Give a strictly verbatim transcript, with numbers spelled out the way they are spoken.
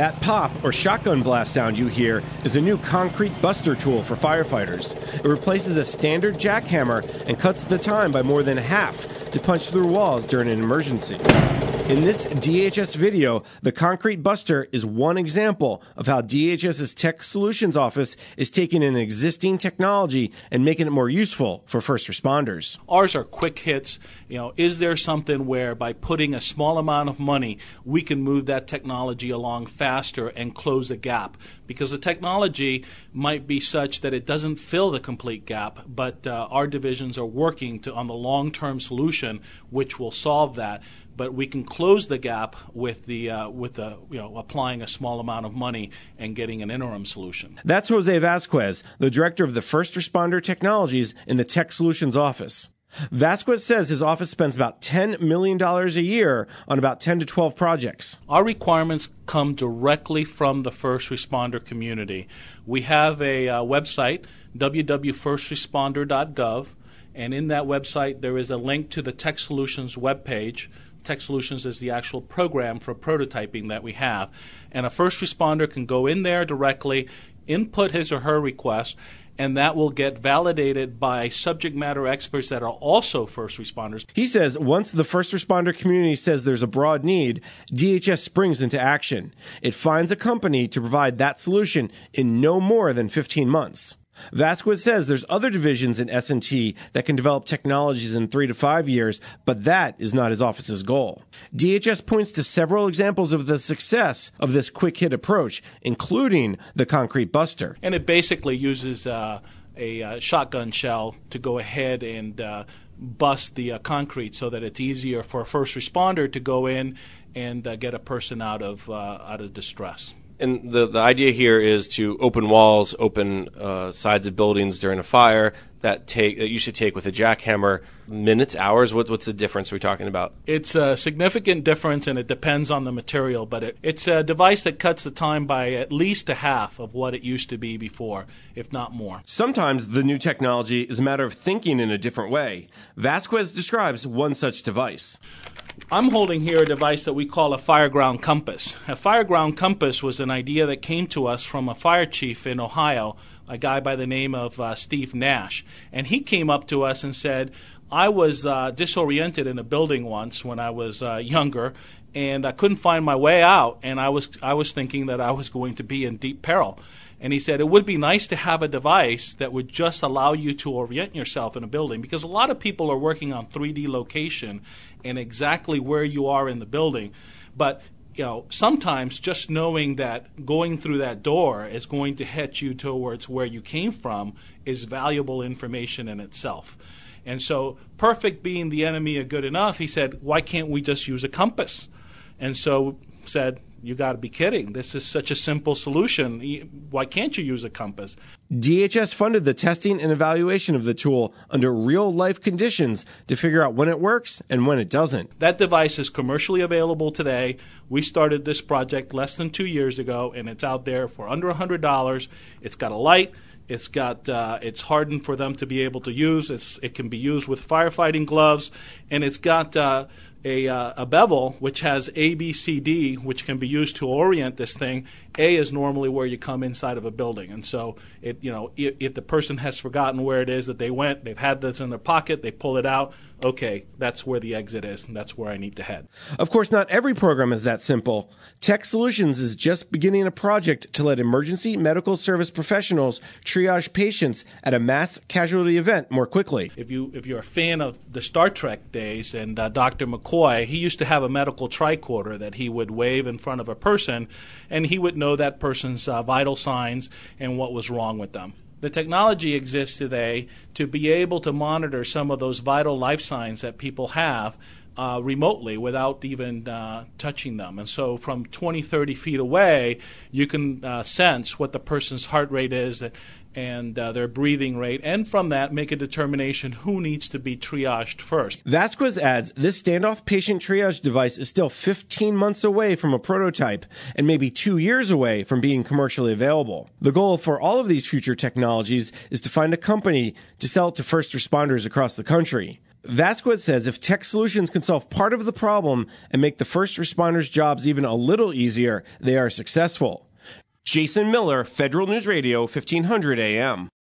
That pop or shotgun blast sound you hear is a new concrete buster tool for firefighters. It replaces a standard jackhammer and cuts the time by more than half to punch through walls during an emergency. In this D H S video, the Concrete Buster is one example of how DHS's Tech Solutions Office is taking an existing technology and making it more useful for first responders. Ours are quick hits. You know, is there something where by putting a small amount of money, we can move that technology along faster and close a gap? Because the technology might be such that it doesn't fill the complete gap, but uh, our divisions are working to, on the long-term solution which will solve that. But we can close the gap with the uh, with the you know applying a small amount of money and getting an interim solution. That's Jose Vasquez, the director of the First Responder Technologies in the Tech Solutions Office. Vasquez says his office spends about ten million dollars a year on about ten to twelve projects. Our requirements come directly from the first responder community. We have a uh, website, w w w dot first responder dot gov, and in that website there is a link to the Tech Solutions webpage. Tech Solutions is the actual program for prototyping that we have. And a first responder can go in there directly, input his or her request, and that will get validated by subject matter experts that are also first responders. He says once the first responder community says there's a broad need, D H S springs into action. It finds a company to provide that solution in no more than fifteen months. Vasquez says there's other divisions in S and T that can develop technologies in three to five years, but that is not his office's goal. D H S points to several examples of the success of this quick hit approach, including the Concrete Buster. And it basically uses uh, a uh, shotgun shell to go ahead and uh, bust the uh, concrete so that it's easier for a first responder to go in and uh, get a person out of uh, out of distress. And the, the idea here is to open walls, open uh, sides of buildings during a fire that take that you should take with a jackhammer minutes, hours. What, what's the difference we're talking about? It's a significant difference, and it depends on the material. But it, it's a device that cuts the time by at least a half of what it used to be before, if not more. Sometimes the new technology is a matter of thinking in a different way. Vasquez describes one such device. I'm holding here a device that we call a fireground compass. A fireground compass was an idea that came to us from a fire chief in Ohio, a guy by the name of uh, Steve Nash. And he came up to us and said, I was uh, disoriented in a building once when I was uh, younger, and I couldn't find my way out, and I was I was thinking that I was going to be in deep peril. And he said it would be nice to have a device that would just allow you to orient yourself in a building, because a lot of people are working on three D location and exactly where you are in the building. But you know, sometimes just knowing that going through that door is going to head you towards where you came from is valuable information in itself. And so, perfect being the enemy of good enough, he said, why can't we just use a compass? And so said, you got to be kidding. This is such a simple solution. Why can't you use a compass? D H S funded the testing and evaluation of the tool under real-life conditions to figure out when it works and when it doesn't. That device is commercially available today. We started this project less than two years ago, and it's out there for under one hundred dollars. It's got a light. It's got uh, it's hardened for them to be able to use. It's, it can be used with firefighting gloves, and it's got uh, a, uh, a bevel which has A, B, C, D, which can be used to orient this thing. A is normally where you come inside of a building, and so it you know if, if the person has forgotten where it is that they went, they've had this in their pocket, they pull it out. Okay, that's where the exit is, and that's where I need to head. Of course, not every program is that simple. Tech Solutions is just beginning a project to let emergency medical service professionals triage patients at a mass casualty event more quickly. If you if you're a fan of the Star Trek days and uh, Doctor McCoy, he used to have a medical tricorder that he would wave in front of a person, and he would know that person's uh, vital signs and what was wrong with them. The technology exists today to be able to monitor some of those vital life signs that people have uh, remotely without even uh, touching them. And so from twenty, thirty feet away, you can uh, sense what the person's heart rate is and uh, their breathing rate, and from that make a determination who needs to be triaged first. Vasquez adds this standoff patient triage device is still fifteen months away from a prototype and maybe two years away from being commercially available. The goal for all of these future technologies is to find a company to sell it to first responders across the country. Vasquez says if tech solutions can solve part of the problem and make the first responders' jobs even a little easier, they are successful. Jason Miller, Federal News Radio, fifteen hundred A M.